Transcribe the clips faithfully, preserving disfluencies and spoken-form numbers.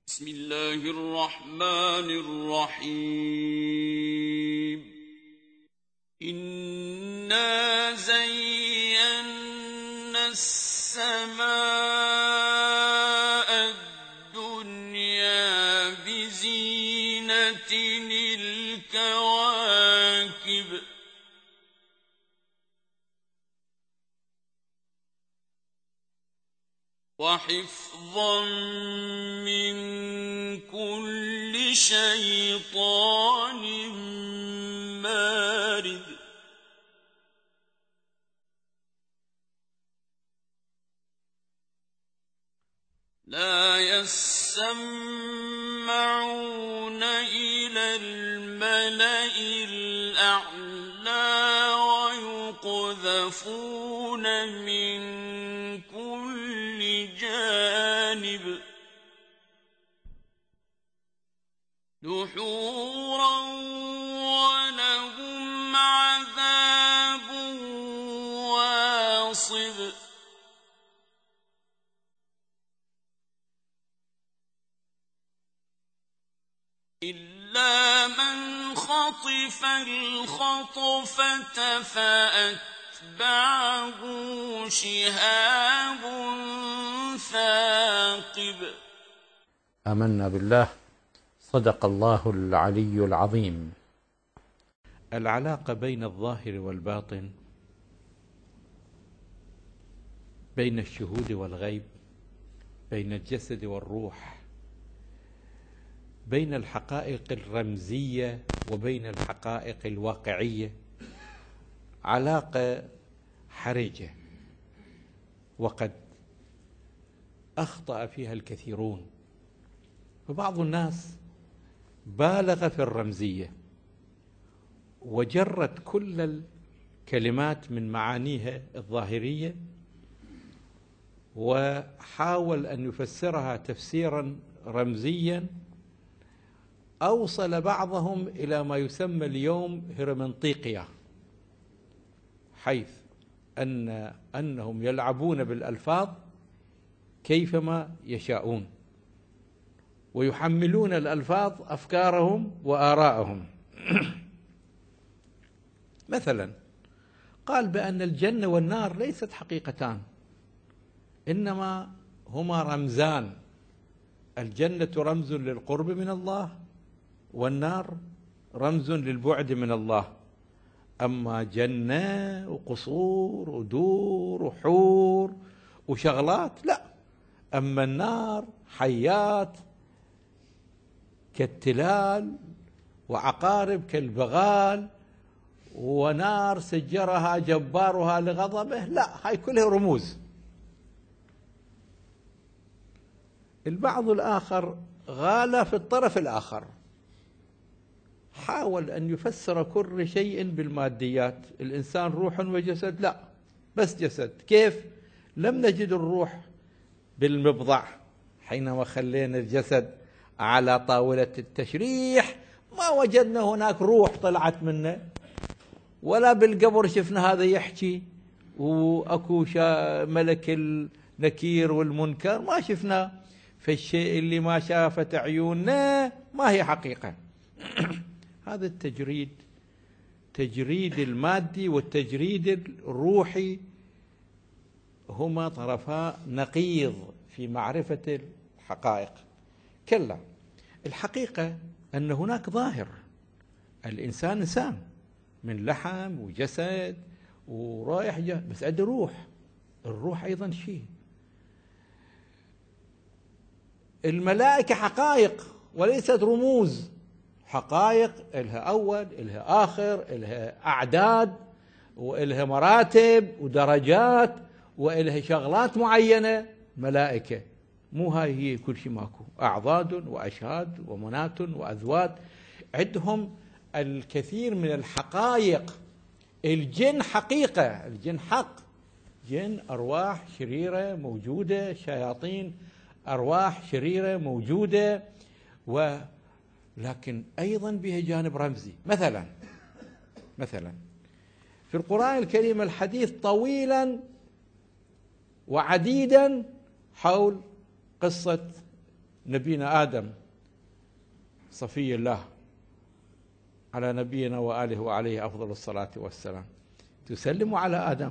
بسم الله الرحمن الرحيم إنا زينا السماء الدنيا بزينة الكواكب وحفظا من كل شيطان مارد لا يسمعون إلى الملأ الأعلى ويقذفون من كل جانب دحورا ولهم عذاب واصب إلا من خطف الخطفة فأتبعه شهاب ثاقب. آمنا بالله. صدق الله العلي العظيم. العلاقة بين الظاهر والباطن، بين الشهود والغيب، بين الجسد والروح، بين الحقائق الرمزية وبين الحقائق الواقعية، علاقة حرجة وقد أخطأ فيها الكثيرون. فبعض الناس بالغ في الرمزية وجرد كل الكلمات من معانيها الظاهرية وحاول أن يفسرها تفسيرا رمزيا، أوصل بعضهم إلى ما يسمى اليوم هرمنطيقيا، حيث أن أنهم يلعبون بالألفاظ كيفما يشاءون ويحملون الألفاظ أفكارهم وآراءهم. مثلا قال بأن الجنة والنار ليست حقيقتان، إنما هما رمزان. الجنة رمز للقرب من الله، والنار رمز للبعد من الله. أما جنة وقصور ودور وحور وشغلات لا، أما النار حيات كالتلال وعقارب كالبغال، ونار سجرها جبارها لغضبه، لا، هاي كلها رموز. البعض الآخر غال في الطرف الآخر، حاول أن يفسر كل شيء بالماديات. الإنسان روح وجسد، لا، بس جسد. كيف؟ لم نجد الروح بالمبضع حينما خلينا الجسد على طاولة التشريح، ما وجدنا هناك روح طلعت منه، ولا بالقبر شفنا هذا يحكي وأكو ملك النكير والمنكر، ما شفنا. فالشيء اللي ما شافت عيوننا ما هي حقيقة. هذا التجريد، تجريد المادي والتجريد الروحي، هما طرفا نقيض في معرفة الحقائق. كلا، الحقيقة أن هناك ظاهر، الإنسان إنسان من لحم وجسد ورايح جاي، بس عنده روح. الروح أيضا شيء. الملائكة حقائق وليست رموز، حقائق إلها أول إلها آخر، إلها أعداد وإلها مراتب ودرجات وإلها شغلات معينة. ملائكة مو هاي هي كل شيء، ماكو أعضاد وأشهاد ومنات وأذوات، عندهم الكثير من الحقائق. الجن حقيقة، الجن حق، جن أرواح شريرة موجودة، شياطين أرواح شريرة موجودة، ولكن أيضا بها جانب رمزي. مثلا مثلا في القرآن الكريم الحديث طويلا وعديدا حول قصة نبينا آدم صفي الله على نبينا وآله وعليه أفضل الصلاة والسلام، تسلم على آدم.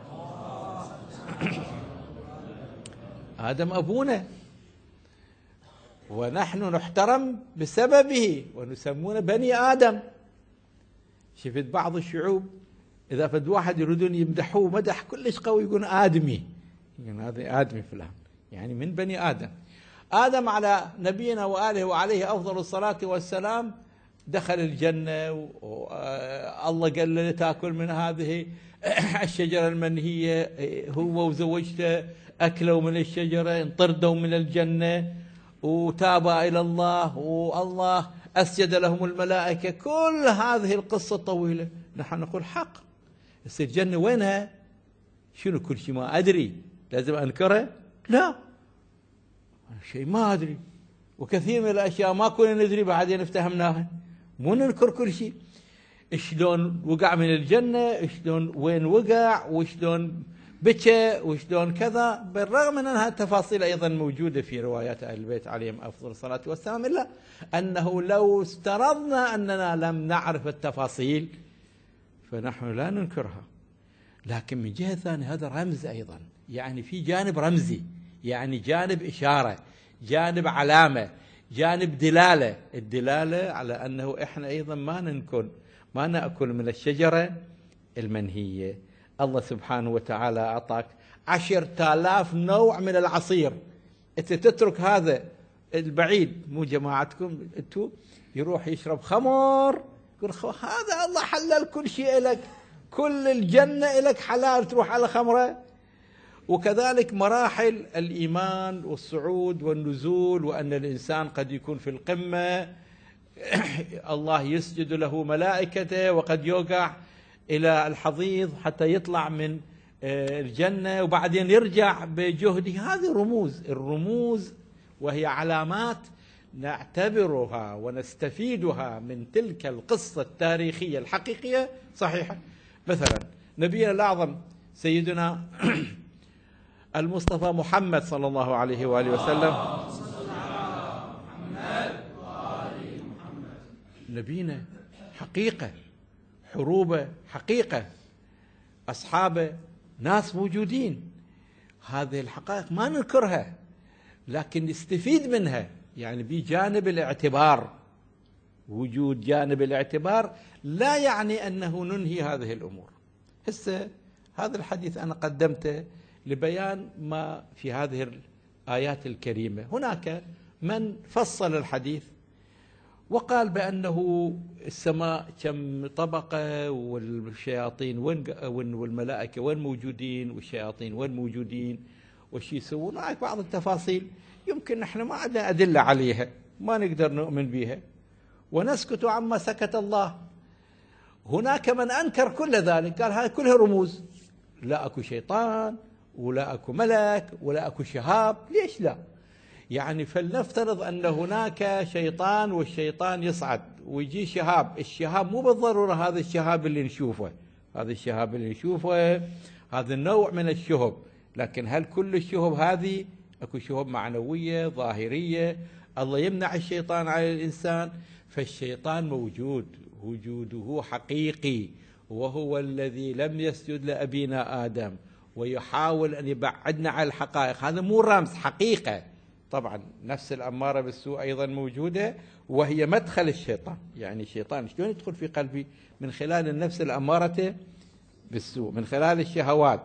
آدم أبونا ونحن نحترم بسببه ونسمون بني آدم. شفت بعض الشعوب إذا فد واحد يريدون يمدحوه مدح كلش قوي يقول آدمي، يعني هذا آدمي فلان، يعني من بني آدم. آدم على نبينا وآله وعليه أفضل الصلاة والسلام دخل الجنة، والله قال له تأكل من هذه الشجرة المنهية، هو وزوجته أكلوا من الشجرة، انطردوا من الجنة وتابا إلى الله، والله أسجد لهم الملائكة. كل هذه القصة طويلة، نحن نقول حق. بس الجنة وينها؟ شنو كل شيء ما أدري لازم أنكره؟ لا، شيء ما أدري، وكثير من الأشياء ما كنا ندري بعدين افتهمناها، مو ننكر كل شيء. شلون وقع من الجنة، شلون وين وقع، وشلون بكى، وشلون كذا، بالرغم من أنها التفاصيل أيضا موجودة في روايات أهل البيت عليهم أفضل الصلاة والسلام، إلا أنه لو افترضنا أننا لم نعرف التفاصيل فنحن لا ننكرها. لكن من جهة ثانية هذا رمز أيضا، يعني في جانب رمزي، يعني جانب إشارة، جانب علامة، جانب دلالة. الدلالة على أنه إحنا أيضا ما ننكر ما نأكل من الشجرة المنهية. الله سبحانه وتعالى أعطاك عشرة آلاف نوع من العصير، أنت تترك هذا البعيد، مو جماعتكم أنتوا، يروح يشرب خمر، يقول هذا الله حلل كل شيء لك، كل الجنة لك حلال، تروح على خمرة. وكذلك مراحل الإيمان والصعود والنزول، وأن الإنسان قد يكون في القمة الله يسجد له ملائكته، وقد يوقع إلى الحضيض حتى يطلع من الجنة وبعدين يرجع بجهده. هذه رموز، الرموز وهي علامات نعتبرها ونستفيدها من تلك القصة التاريخية الحقيقية صحيحة. مثلا نبينا الأعظم سيدنا المصطفى محمد صلى الله عليه وآله وسلم، نبينا حقيقة، حروبه حقيقة، أصحابه ناس موجودين. هذه الحقائق ما ننكرها لكن نستفيد منها، يعني بجانب الاعتبار. وجود جانب الاعتبار لا يعني أنه ننهي هذه الأمور. هسه هذا الحديث أنا قدمته لبيان ما في هذه الآيات الكريمة. هناك من فصل الحديث وقال بأنه السماء كم طبقة، والشياطين وين، والملائكة وين موجودين، والشياطين وين موجودين، وش يسوون. هناك بعض التفاصيل يمكن نحن ما عندنا أدلة عليها، ما نقدر نؤمن بها، ونسكت عما سكت الله. هناك من أنكر كل ذلك، قال هذه كلها رموز، لا أكو شيطان ولا أكو ملك ولا أكو شهاب. ليش لا؟ يعني فلنفترض أن هناك شيطان، والشيطان يصعد ويجي شهاب. الشهاب مو بالضرورة هذا الشهاب اللي نشوفه، هذا الشهاب اللي نشوفه هذا النوع من الشهب، لكن هل كل الشهب هذه؟ أكو شهب معنوية ظاهرية، الله يمنع الشيطان على الإنسان. فالشيطان موجود، وجوده حقيقي، وهو الذي لم يسجد لأبينا آدم ويحاول أن يبعدنا عن الحقائق. هذا مو رمز، حقيقة. طبعا نفس الأمارة بالسوء أيضا موجودة، وهي مدخل الشيطان. يعني الشيطان شلون يدخل في قلبي؟ من خلال النفس الأمارة بالسوء، من خلال الشهوات.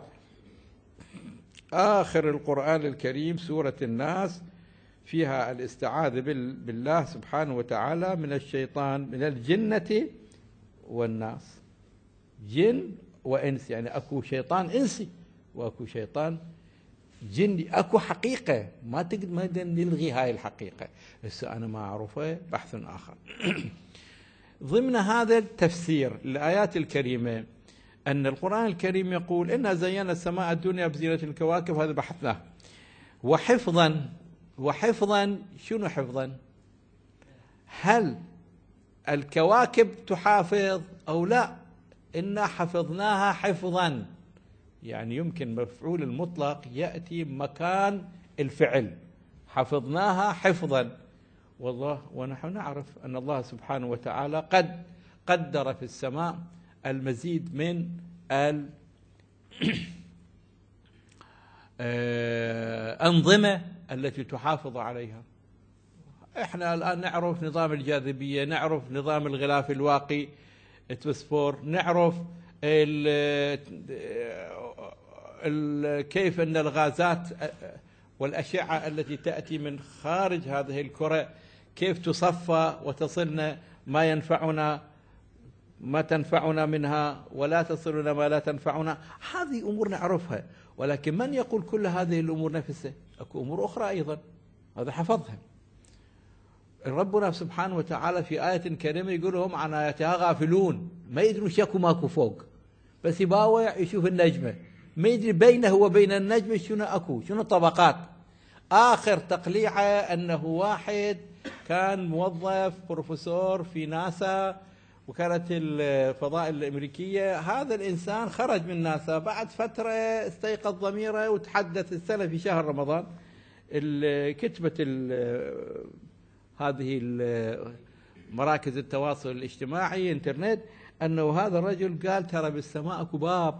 آخر القرآن الكريم سورة الناس فيها الاستعاذة بالله سبحانه وتعالى من الشيطان، من الجنة والناس. جن وإنس، يعني أكو شيطان إنسي وأكو شيطان جني، أكو حقيقة ما تقدر ما نلغي هاي الحقيقة. هسه أنا ما أعرفها، بحث آخر. ضمن هذا التفسير للآيات الكريمة أن القرآن الكريم يقول إنا زينا السماء الدنيا بزينة الكواكب، هذا بحثناه. وحفظا، وحفظا شنو حفظا؟ هل الكواكب تحافظ أو لا؟ إنا حفظناها حفظا، يعني يمكن مفعول المطلق يأتي مكان الفعل. حفظناها حفظا. والله ونحن نعرف أن الله سبحانه وتعالى قد قدر في السماء المزيد من الأنظمة التي تحافظ عليها. احنا الآن نعرف نظام الجاذبية، نعرف نظام الغلاف الواقي التوسفور، نعرف ال ال كيف أن الغازات والأشعة التي تأتي من خارج هذه الكرة كيف تصفى وتصلنا ما ينفعنا ما تنفعنا منها ولا تصلنا ما لا تنفعنا. هذه أمور نعرفها، ولكن من يقول كل هذه الأمور نفسها؟ أكو أمور أخرى أيضا هذا حفظها ربنا سبحانه وتعالى في آية كريمة، يقول هم عن آياتها غافلون، ما يدرون شكو ماكو فوق، بس يباوع يشوف النجمة، ما يدري بينه وبين النجمة شنو أكو، شنو الطبقات. آخر تقليعه أنه واحد كان موظف بروفيسور في ناسا وكانت الفضاء الأمريكية، هذا الإنسان خرج من ناسا بعد فترة استيقظ ضميره وتحدث السنة في شهر رمضان كتبت هذه مراكز التواصل الاجتماعي انترنت أنه هذا الرجل قال ترى بالسماء اكو باب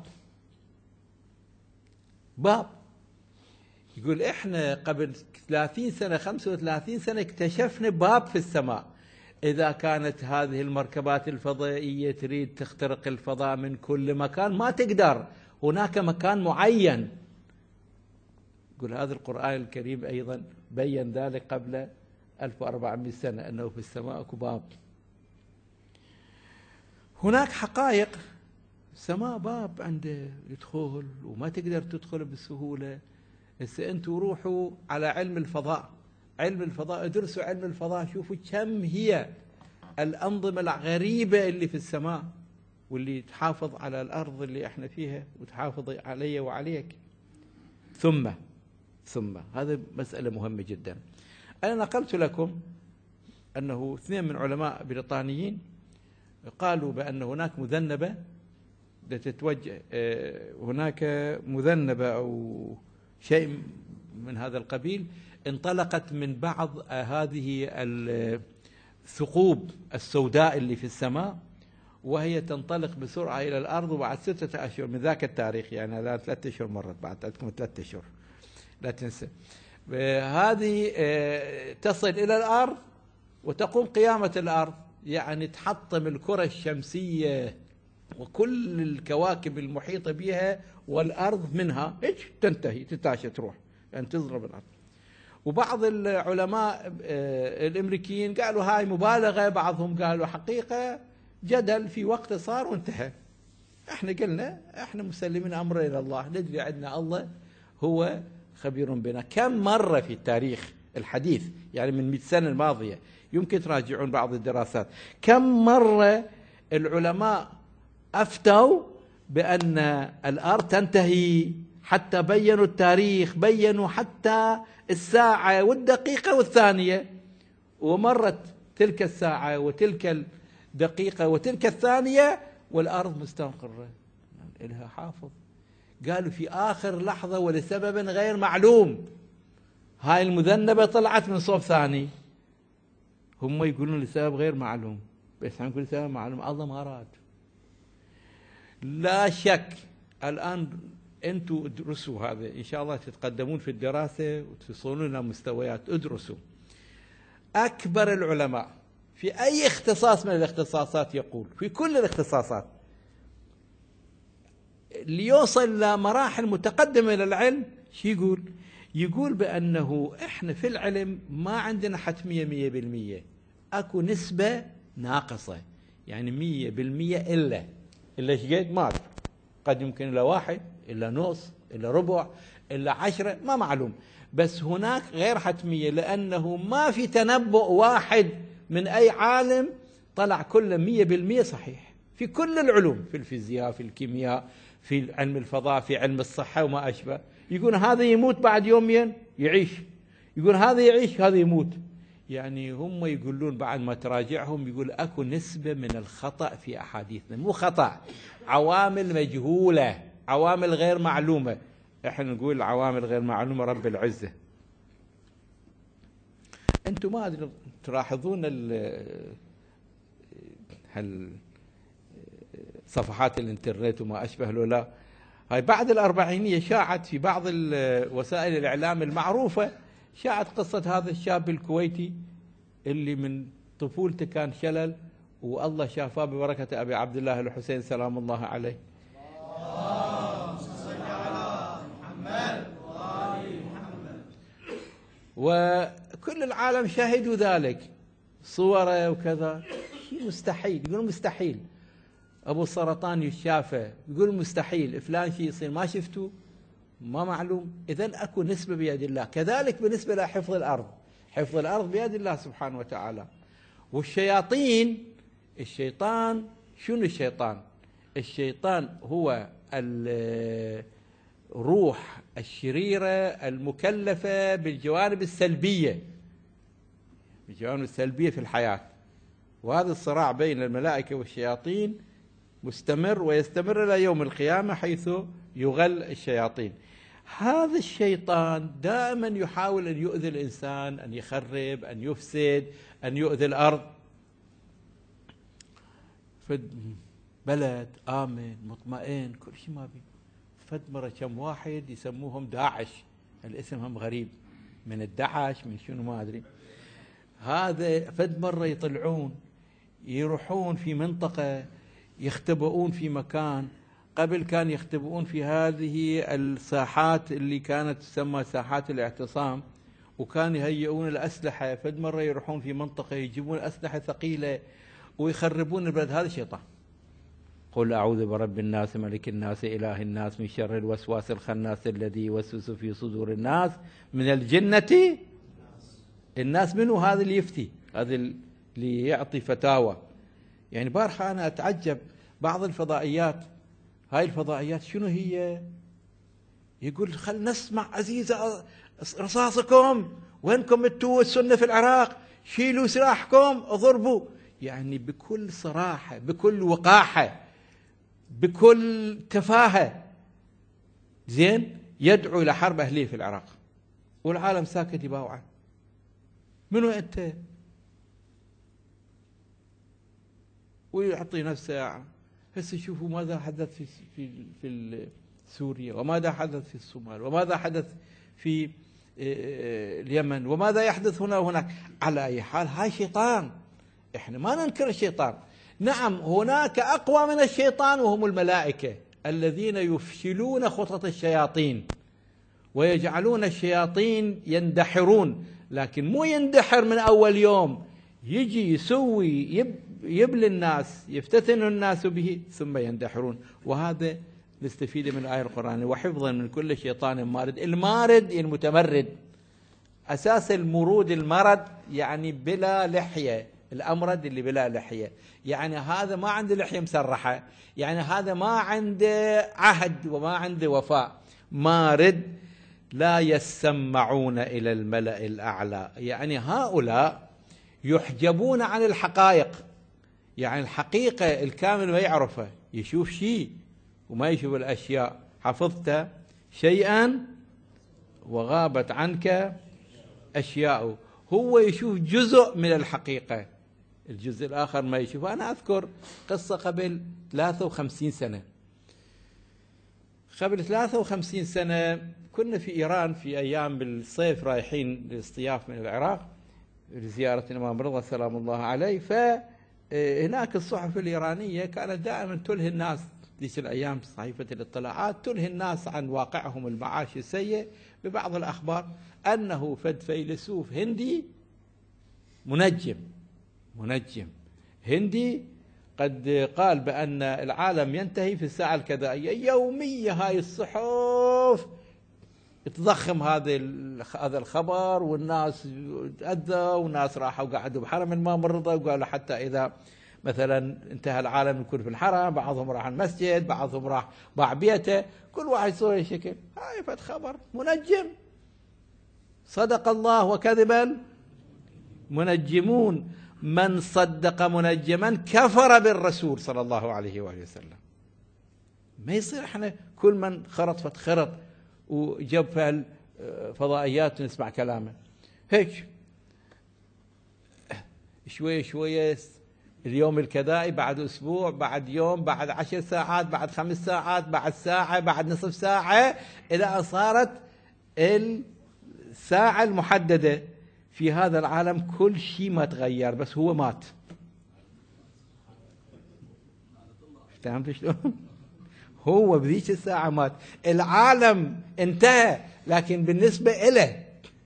باب يقول إحنا قبل ثلاثين سنة خمسة وثلاثين سنة اكتشفنا باب في السماء. إذا كانت هذه المركبات الفضائية تريد تخترق الفضاء من كل مكان ما تقدر، هناك مكان معين. يقول هذا القرآن الكريم أيضا بين ذلك قبل ألف وأربعمائة سنة أنه في السماء اكو باب. هناك حقائق السماء باب عنده يدخل وما تقدر تدخل بسهولة. هسه انتم روحوا على علم الفضاء، علم الفضاء ادرسوا علم الفضاء، شوفوا كم هي الأنظمة الغريبة اللي في السماء واللي تحافظ على الأرض اللي احنا فيها وتحافظ علي وعليك. ثم ثم هذا مسألة مهمة جدا. أنا نقلت لكم أنه اثنين من علماء بريطانيين قالوا بأن هناك مذنبة تتوجه، هناك مذنبة أو شيء من هذا القبيل انطلقت من بعض هذه الثقوب السوداء اللي في السماء، وهي تنطلق بسرعة إلى الأرض، وبعد ستة أشهر من ذاك التاريخ يعني لا ثلاثة أشهر مرت، بعد عندكم ثلاثة أشهر لا تنسى، هذه تصل إلى الأرض وتقوم قيامة الأرض، يعني تحطم الكرة الشمسية وكل الكواكب المحيطة بها والأرض منها إيش تنتهي تتعشى تروح يعني تضرب الأرض. وبعض العلماء الأمريكيين قالوا هاي مبالغة، بعضهم قالوا حقيقة، جدل في وقت صار وانتهى. احنا قلنا احنا مسلمين أمر إلى الله، ندري عندنا الله هو خبير بنا. كم مرة في التاريخ الحديث يعني من مئة سنة الماضية، يمكن تراجعون بعض الدراسات، كم مرة العلماء أفتوا بأن الأرض تنتهي، حتى بيّنوا التاريخ، بيّنوا حتى الساعة والدقيقة والثانية، ومرت تلك الساعة وتلك الدقيقة وتلك الثانية والأرض مستقرة إلها حافظ. قالوا في آخر لحظة ولسبب غير معلوم هاي المذنبة طلعت من صوب ثاني، هم يقولون لسبب غير معلوم، بس هم يقولون لسبب معلوم، الله ما أراد. لا شك الآن أنتم ادرسوا هذا، إن شاء الله تتقدمون في الدراسة وتصلون إلى مستويات. ادرسوا أكبر العلماء في أي اختصاص من الاختصاصات، يقول في كل الاختصاصات ليوصل لمراحل متقدمة للعلم، شو يقول؟ يقول بأنه إحنا في العلم ما عندنا حتمية مية بالمية، أكو نسبة ناقصة، يعني مية بالمية إلا إلا شقد ما أعرف، قد يمكن إلا واحد إلا نص إلا ربع إلا عشرة ما معلوم، بس هناك غير حتمية، لأنه ما في تنبؤ واحد من أي عالم طلع كل مية بالمية صحيح في كل العلوم، في الفيزياء في الكيمياء في علم الفضاء في علم الصحة وما أشبه. يقول هذا يموت بعد يومين يعيش، يقول هذا يعيش هذا يموت، يعني هم يقولون بعد ما تراجعهم يقول أكو نسبة من الخطأ في أحاديثنا، مو خطأ، عوامل مجهولة، عوامل غير معلومة. احنا نقول عوامل غير معلومة رب العزة أنتم ما أدري تلاحظون هل صفحات الانترنت وما أشبه له لا، هاي بعد الأربعينية شاعت في بعض وسائل الإعلام المعروفة، شاعت قصة هذا الشاب الكويتي اللي من طفولته كان شلل والله شافاه ببركة أبي عبد الله الحسين سلام الله عليه. وكل العالم شاهدوا ذلك، صوره وكذا، شيء مستحيل، يقولون مستحيل. ابو السرطان يشافى، يقول مستحيل. فلان شيء يصير، ما شفتوا، ما معلوم. اذن اكو نسبه بيد الله. كذلك بالنسبه لحفظ الارض، حفظ الارض بيد الله سبحانه وتعالى. والشياطين، الشيطان شنو الشيطان؟ الشيطان هو الروح الشريره المكلفه بالجوانب السلبيه، بالجوانب السلبيه في الحياه. وهذا الصراع بين الملائكه والشياطين مستمر ويستمر إلى يوم القيامة، حيث يغل الشياطين. هذا الشيطان دائما يحاول أن يؤذي الإنسان، أن يخرب، أن يفسد، أن يؤذي الأرض. فد بلد آمن مطمئن كل شيء ما بي، فد مرة كم واحد يسموهم داعش، الاسم هم غريب، من الدعش من شنو ما أدري. هذا فد مرة يطلعون يروحون في منطقة يختبئون في مكان. قبل كان يختبئون في هذه الساحات اللي كانت تسمى ساحات الاعتصام، وكان يهيئون الأسلحة. فد مرة يروحون في منطقة يجيبون أسلحة ثقيلة ويخربون البلد. هذا شيطان. قل أعوذ برب الناس ملك الناس إله الناس من شر الوسواس الخناس الذي يوسوس في صدور الناس من الجنة الناس. منه هذا اللي يفتي، هذا اللي يعطي فتاوى. يعني بارحة أنا أتعجب بعض الفضائيات، هاي الفضائيات شنو هي؟ يقول خل نسمع عزيزة رصاصكم، وينكم انتوا السنة في العراق، شيلوا سلاحكم اضربوا. يعني بكل صراحة، بكل وقاحة، بكل تفاهة، زين، يدعو إلى حرب أهلية في العراق والعالم ساكت يباوعه. منو أنت؟ ويعطي نفسه. هسه شوفوا ماذا حدث في في في سوريا، وماذا حدث في الصومال، وماذا حدث في اليمن، وماذا يحدث هنا وهناك. على أي حال هاي شيطان، احنا ما ننكر الشيطان. نعم هناك أقوى من الشيطان وهم الملائكة الذين يفشلون خطط الشياطين ويجعلون الشياطين يندحرون، لكن مو يندحر من أول يوم، يجي يسوي يب يبلي الناس، يفتتن الناس به ثم يندحرون. وهذا نستفيد من الآية القرآنية: وحفظا من كل شيطان مارد. المارد المتمرد، أساس المرود المرد يعني بلا لحية، الأمرد اللي بلا لحية، يعني هذا ما عنده لحية مسرحة، يعني هذا ما عنده عهد وما عنده وفاء. مارد لا يسمعون إلى الملأ الأعلى، يعني هؤلاء يحجبون عن الحقائق، يعني الحقيقة الكامل ما يعرفها، يشوف شيء وما يشوف الأشياء. حفظت شيئا وغابت عنك أشياء، هو يشوف جزء من الحقيقة، الجزء الآخر ما يشوف. أنا أذكر قصة قبل ثلاثة وخمسين سنة. قبل ثلاثة وخمسين سنة كنا في إيران في أيام بالصيف رايحين لاصطياف من العراق لزيارة الإمام رضا سلام الله عليه. فهناك الصحف الإيرانية كانت دائما تلهي الناس ذيك الأيام، صحيفة الاطلاعات تلهي الناس عن واقعهم المعاش السيء ببعض الأخبار أنه فد فيلسوف هندي منجم منجم هندي قد قال بأن العالم ينتهي في الساعة الكذائية. يومية هاي الصحف تضخم هذا هذا الخبر، والناس تأذى، والناس راحوا وقعدوا بحرم الإمام الرضا، وقالوا حتى إذا مثلا انتهى العالم يكون في الحرم، بعضهم راح المسجد، بعضهم راح باع بيته، كل واحد يسوي شكل. هاي فد خبر منجم. صدق الله وكذب منجمون. من صدق منجما كفر بالرسول صلى الله عليه وآله وسلم. ما يصير احنا كل من خرط فتخرط وجاب فيها فضائيات نسمع كلامه. هيك شوية شوية اليوم الكذائي، بعد أسبوع، بعد يوم، بعد عشر ساعات، بعد خمس ساعات، بعد ساعة، بعد نصف ساعة، إلى أن صارت الساعة المحددة. في هذا العالم كل شيء ما تغير، بس هو مات. فهمت شلون؟ هو بذيك الساعة مات، العالم انتهى، لكن بالنسبة إله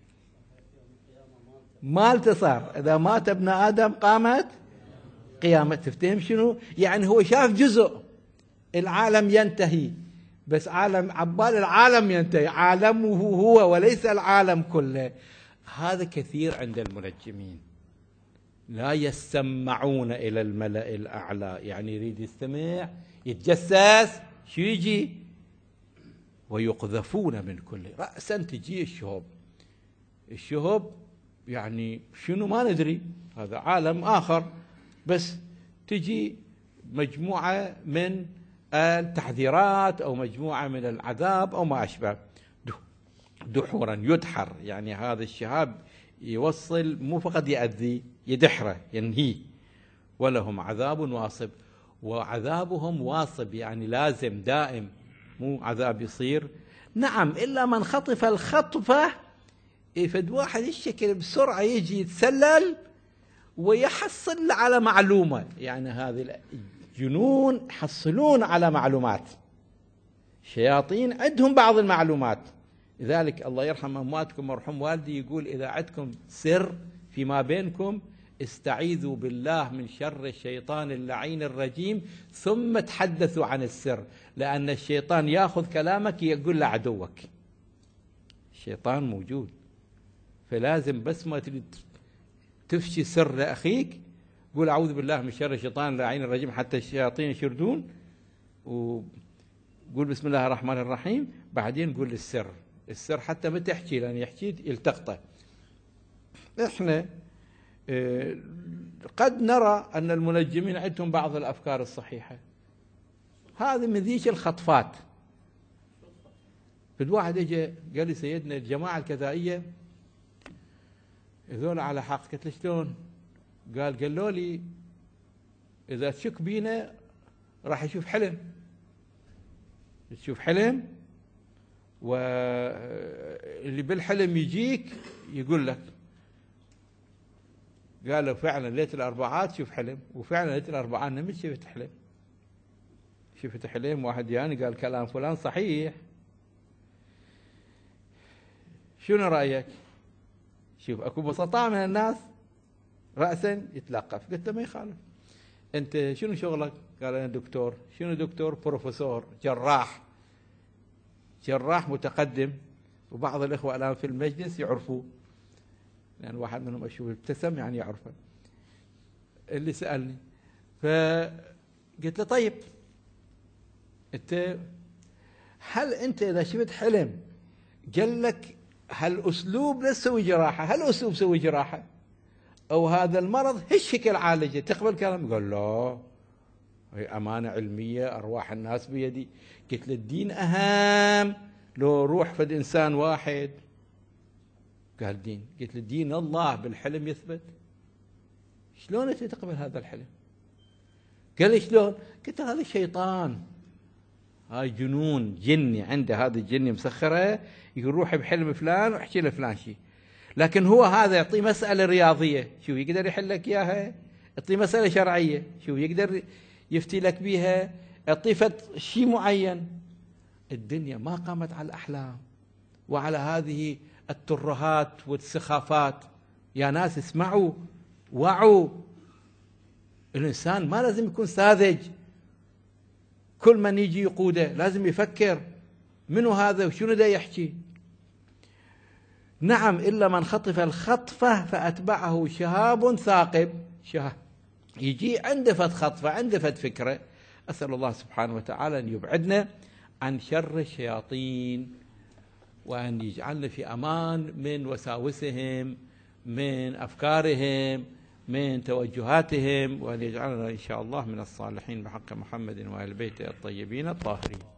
مالته صار. إذا مات ابن آدم قامت قيامة. تفتهم شنو؟ يعني هو شاف جزء، العالم ينتهي، بس عالم عبال العالم ينتهي، عالمه هو وليس العالم كله. هذا كثير عند المنجمين، لا يستمعون إلى الملأ الأعلى، يعني يريد يستمع يتجسس، شو يجي؟ ويقذفون من كل رأسا تجي الشهب. الشهب يعني شنو ما ندري، هذا عالم آخر، بس تجي مجموعة من التحذيرات أو مجموعة من العذاب أو ما أشبه. دحورا يدحر، يعني هذا الشهاب يوصل، مو فقط يأذي، يدحره ينهيه. ولهم عذاب واصب، وعذابهم واصب يعني لازم دائم، مو عذاب يصير. نعم، إلا من خطف الخطفة، فد واحد الشكل بسرعة يجي يتسلل ويحصل على معلومة، يعني هذه الجنون يحصلون على معلومات، شياطين عندهم بعض المعلومات. لذلك الله يرحم أمواتكم، مرحوم والدي يقول إذا عندكم سر فيما بينكم استعيذوا بالله من شر الشيطان اللعين الرجيم ثم تحدثوا عن السر، لأن الشيطان يأخذ كلامك يقول لعدوك. الشيطان موجود، فلازم بس ما تريد تفشي سر لأخيك قول أعوذ بالله من شر الشيطان اللعين الرجيم حتى الشياطين يشردون، وقول بسم الله الرحمن الرحيم، بعدين قول السر. السر حتى ما تحكي، لأن يحكي يلتقطه. إحنا قد نرى أن المنجمين عندهم بعض الأفكار الصحيحة، هذه من ذيك الخطفات. في واحد اجى قال لي سيدنا الجماعة الكذائية هذول على حق. قلت له شلون؟ قال قالوا لي إذا تشك بينا راح يشوف حلم، تشوف حلم، واللي بالحلم يجيك يقول لك. قالوا فعلا ليلة الأربعاء شوف حلم، وفعلا ليلة الأربعاء نمت شفت حلم، شفت حلم. واحد يعني قال كلام فلان صحيح، شنو رأيك؟ شوف اكو بسطاء من الناس رأسا يتلقف. قلت له ما يخالف، انت شنو شغلك؟ قال انا دكتور. شنو دكتور؟ بروفيسور، جراح، جراح متقدم. وبعض الاخوه الان في المجلس يعرفوه، لان يعني واحد منهم اشوف ابتسم يعني يعرفه اللي سالني. فقلت له طيب انت هل انت اذا شفت حلم قال لك هالاسلوب لا تسوي جراحه، هالاسلوب سوي جراحه، او هذا المرض هالشكل عالجه، تقبل كلام؟ قال لا، هي امانه علميه، ارواح الناس بيدي. قلت له الدين اهم لو روح فد انسان واحد؟ قال دين. قلت له دين الله بالحلم يثبت، شلون انت تقبل هذا الحلم؟ قال لي شلون؟ قلت له هذا الشيطان، هاي جنون جني عنده، هذا الجني مسخره يروح بحلم فلان ويحكي له فلان شيء. لكن هو هذا يعطيه مسألة رياضية، شو يقدر يحل لك إياها؟ يعطيه مسألة شرعية، شو يقدر يفتي لك بيها؟ يعطيه شيء معين. الدنيا ما قامت على الأحلام وعلى هذه الترهات والسخافات. يا ناس اسمعوا، وعوا. الإنسان ما لازم يكون ساذج، كل من يجي يقوده لازم يفكر منو هذا وشنو دا يحكي. نعم، إلا من خطف الخطفة فأتبعه شهاب ثاقب. شهاب يجي عنده فد خطفة، عنده فد فكرة. أسأل الله سبحانه وتعالى أن يبعدنا عن شر الشياطين، وأن يجعلنا في أمان من وساوسهم، من أفكارهم، من توجهاتهم، وأن يجعلنا إن شاء الله من الصالحين بحق محمد وآل بيته الطيبين الطاهرين.